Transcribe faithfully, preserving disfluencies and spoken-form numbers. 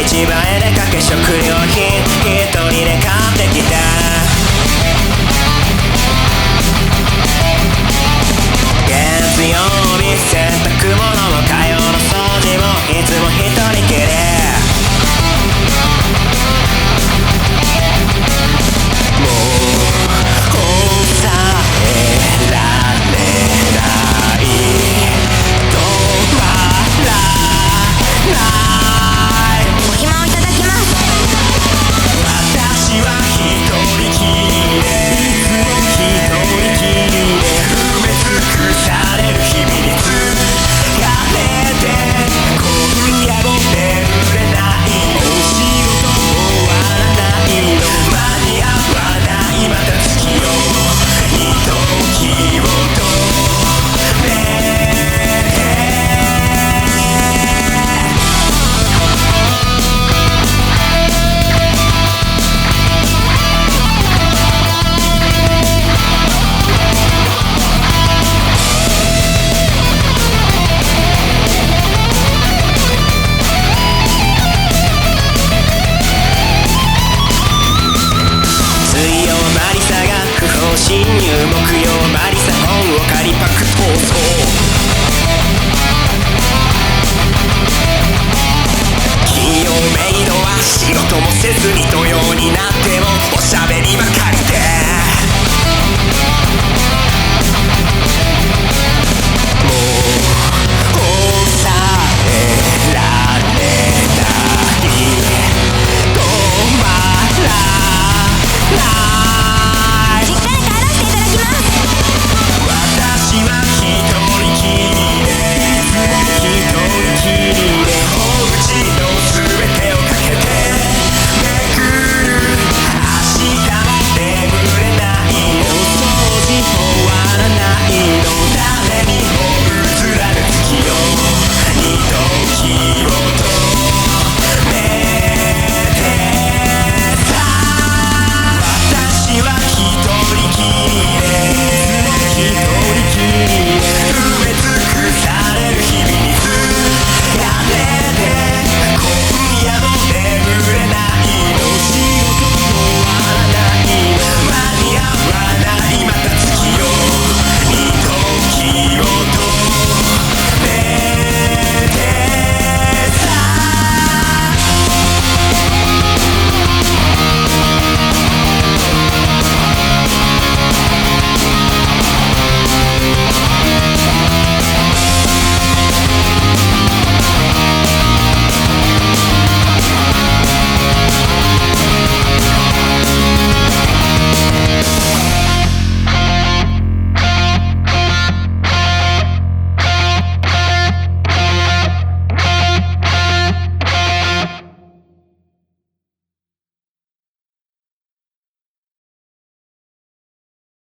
市場へ出かけ食料品一人で買ってきた。月曜日洗濯物も火曜の掃除もいつも一人きり。もう抑えられない止まらない。 お暇をいただきます。 私は一人きりでいつも一人きりで埋め尽くされる日々に疲れて今夜も眠れない。お仕事終わらないの間に合わないまた月を二時を止め水曜マリサが不法侵入木曜マリサ本を借りパク逃走。金曜メイドは仕事もせずに土曜になってもおしゃべ